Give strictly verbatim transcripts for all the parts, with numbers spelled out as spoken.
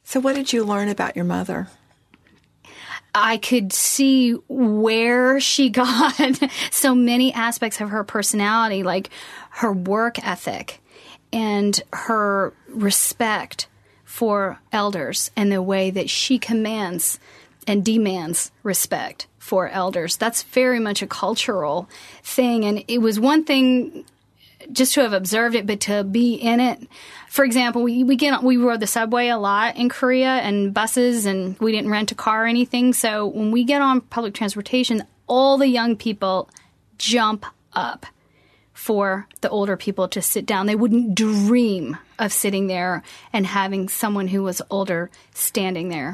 So what did you learn about your mother? I could see where she got so many aspects of her personality, like her work ethic and her respect for elders and the way that she commands and demands respect for elders. That's very much a cultural thing. And it was one thing just to have observed it, but to be in it. For example, we we get we rode the subway a lot in Korea and buses, and we didn't rent a car or anything. So when we get on public transportation, all the young people jump up for the older people to sit down. They wouldn't dream of sitting there and having someone who was older standing there.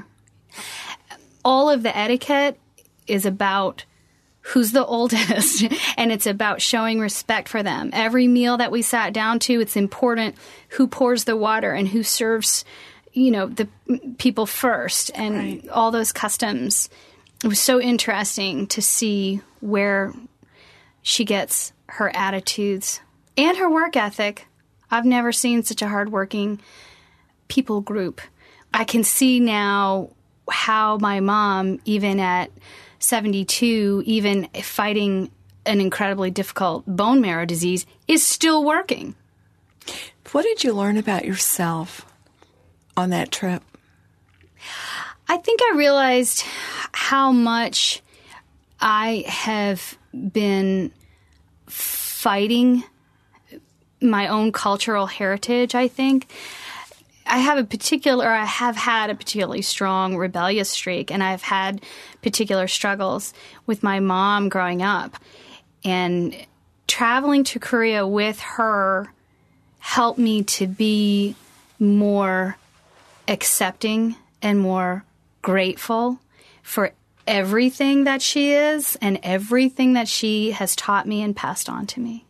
All of the etiquette is about who's the oldest, and it's about showing respect for them. Every meal that we sat down to, it's important who pours the water and who serves, you know, the people first, and right. all those customs. It was so interesting to see where she gets her attitudes and her work ethic. I've never seen such a hardworking people group. I can see now how my mom, even at seventy-two, even fighting an incredibly difficult bone marrow disease, is still working. What did you learn about yourself on that trip? I think I realized how much I have been fighting my own cultural heritage, I think. I have a particular, I have had a particularly strong rebellious streak, and I've had particular struggles with my mom growing up. And traveling to Korea with her helped me to be more accepting and more grateful for everything that she is and everything that she has taught me and passed on to me.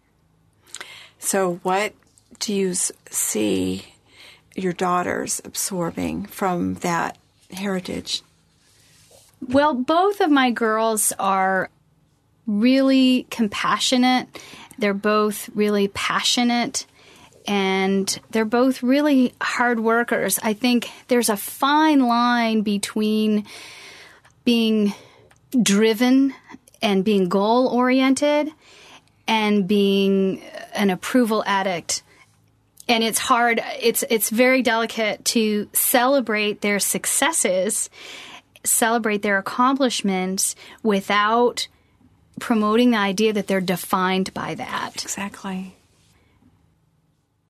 So what do you see your daughters absorbing from that heritage? Well, both of my girls are really compassionate. They're both really passionate, and they're both really hard workers. I think there's a fine line between being driven and being goal-oriented and being an approval addict. And it's hard, it's it's very delicate to celebrate their successes, celebrate their accomplishments without promoting the idea that they're defined by that. Exactly.